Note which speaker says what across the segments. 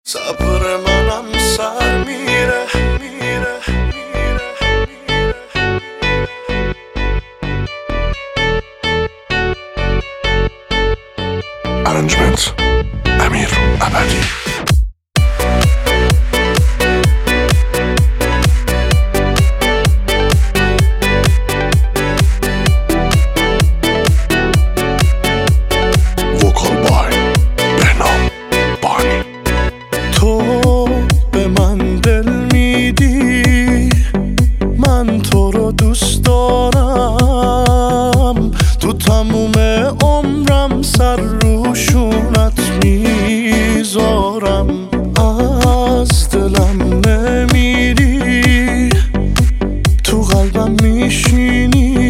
Speaker 1: صبر منم سر میره
Speaker 2: ارنجمنت امیر ابدی. وکال بای بهنام بانی.
Speaker 1: تو به من دل میدی، من تو رو دوست دارم، تو تموم عمرم سر روشونت میذارم. از دلم نمیری، تو قلبم میشینی،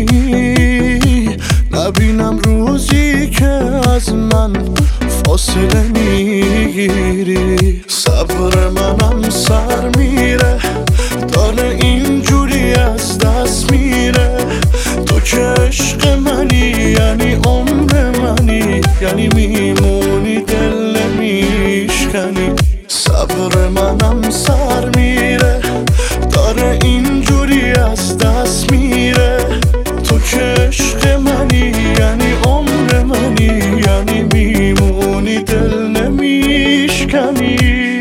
Speaker 1: نبینم روزی که از من فاصله میگیری. صبر منم سر میره، داره اینجوری از دست میره. تو که عشق منی، یعنی عمر منی، یعنی میمونی دل نمیشکنی. صبر منم سر میره، داره اینجوری از دست میره. تو که عشق منی، یعنی عمر منی، یعنی میمونی دل نمیشکنی.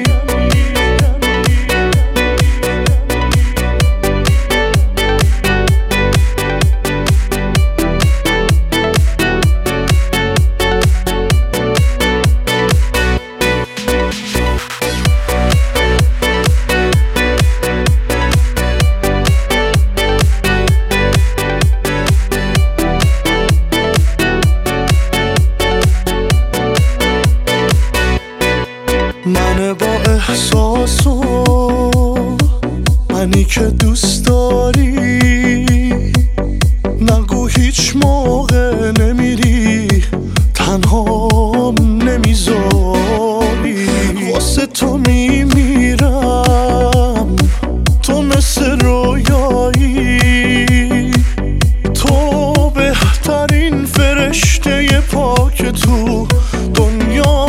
Speaker 1: من با احساس و منی که دوست داری، نگو هیچ موقع نمیری، تنها نمیذاری. واسه تو میمیرم، تو مثل رویایی، تو بهترین فرشته پاک تو دنیا.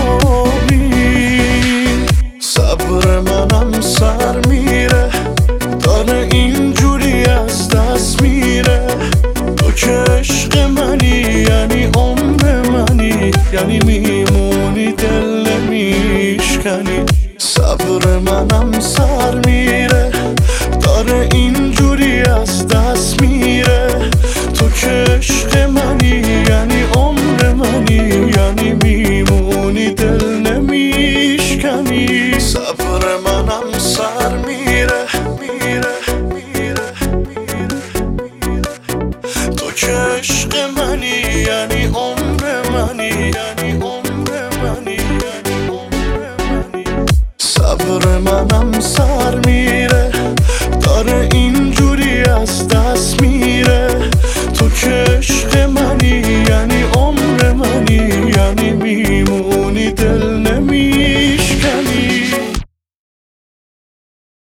Speaker 1: صبر منم سر میره، داره اینجوری از دست میره. تو که عشق منی، یعنی عمر منی، یعنی میمونی دل نمیشکنی. صبر منم سر میره، داره اینجوری از دست میره. تو که عشق منی، یعنی عمر منی، یعنی میمونی دل نمیشکنی. صبر منم سر میره، تو که عشق منی، یعنی عمر منی، یعنی عمر منی، یعنی عمر منی. صبر منم سر میره.